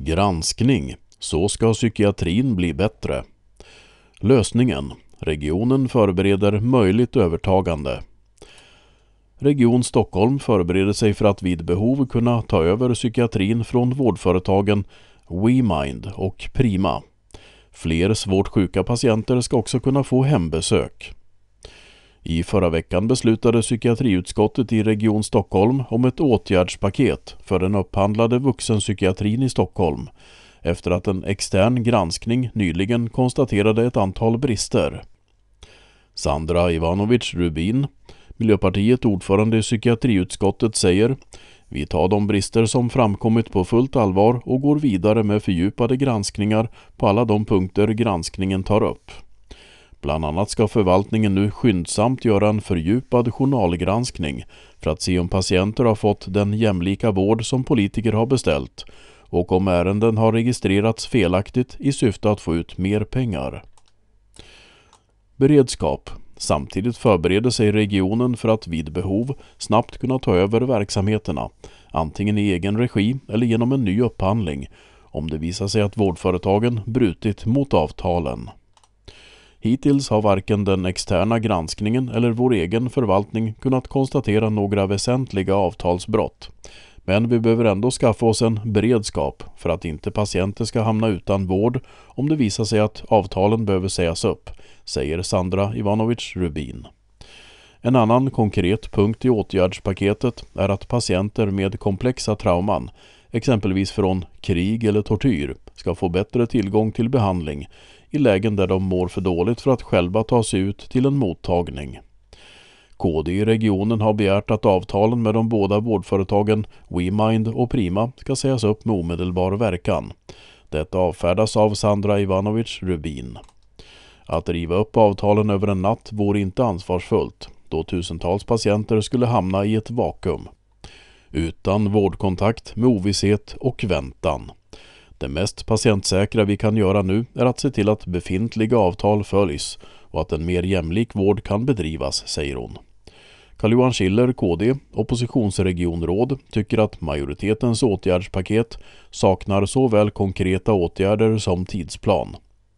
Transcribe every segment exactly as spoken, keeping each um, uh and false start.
Granskning. Så ska psykiatrin bli bättre. Lösningen. Regionen förbereder möjligt övertagande. Region Stockholm förbereder sig för att vid behov kunna ta över psykiatrin från vårdföretagen WeMind och Prima. Fler svårt sjuka patienter ska också kunna få hembesök. I förra veckan beslutade psykiatriutskottet i Region Stockholm om ett åtgärdspaket för den upphandlade vuxenpsykiatrin i Stockholm efter att en extern granskning nyligen konstaterade ett antal brister. Sandra Ivanovic Rubin, Miljöpartiet ordförande i psykiatriutskottet, säger: "Vi tar de brister som framkommit på fullt allvar och går vidare med fördjupade granskningar på alla de punkter granskningen tar upp. Bland annat ska förvaltningen nu skyndsamt göra en fördjupad journalgranskning för att se om patienter har fått den jämlika vård som politiker har beställt och om ärenden har registrerats felaktigt i syfte att få ut mer pengar." Beredskap. Samtidigt förbereder sig regionen för att vid behov snabbt kunna ta över verksamheterna, antingen i egen regi eller genom en ny upphandling, om det visar sig att vårdföretagen brutit mot avtalen. Hittills har varken den externa granskningen eller vår egen förvaltning kunnat konstatera några väsentliga avtalsbrott. Men vi behöver ändå skaffa oss en beredskap för att inte patienter ska hamna utan vård om det visar sig att avtalen behöver sägas upp, säger Sandra Ivanovic Rubin. En annan konkret punkt i åtgärdspaketet är att patienter med komplexa trauman, exempelvis från krig eller tortyr, ska få bättre tillgång till behandling i lägen där de mår för dåligt för att själva ta sig ut till en mottagning. K D i regionen har begärt att avtalen med de båda vårdföretagen WeMind och Prima ska sägas upp med omedelbar verkan. Detta avfärdas av Sandra Ivanovic Rubin. Att riva upp avtalen över en natt vore inte ansvarsfullt, då tusentals patienter skulle hamna i ett vakuum. Utan vårdkontakt, med ovisshet och väntan. Det mest patientsäkra vi kan göra nu är att se till att befintliga avtal följs och att en mer jämlik vård kan bedrivas, säger hon. Carl-Johan Schiller, K D, oppositionsregionråd, tycker att majoritetens åtgärdspaket saknar såväl konkreta åtgärder som tidsplan.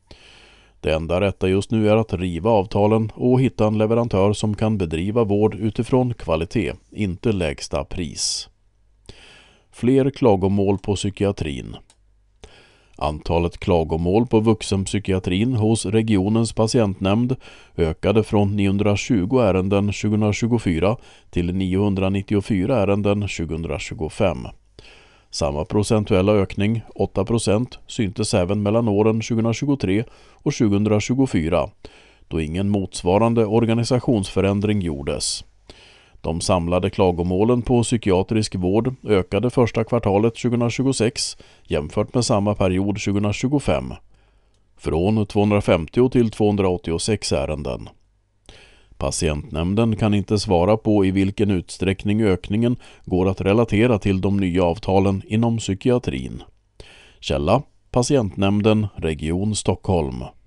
Det enda rätta just nu är att riva avtalen och hitta en leverantör som kan bedriva vård utifrån kvalitet, inte lägsta pris. Fler klagomål på psykiatrin. Antalet klagomål på vuxenpsykiatrin hos regionens patientnämnd ökade från niohundratjugo ärenden tjugohundratjugofyra till niohundranittiofyra ärenden tjugohundratjugofem. Samma procentuella ökning, åtta procent, syntes även mellan åren tjugohundratjugotre och tjugohundratjugofyra, då ingen motsvarande organisationsförändring gjordes. De samlade klagomålen på psykiatrisk vård ökade första kvartalet tjugohundratjugosex jämfört med samma period tjugohundratjugofem, från tvåhundrafemtio till tvåhundraåttiosex ärenden. Patientnämnden kan inte svara på i vilken utsträckning ökningen går att relatera till de nya avtalen inom psykiatrin. Källa: Patientnämnden, Region Stockholm.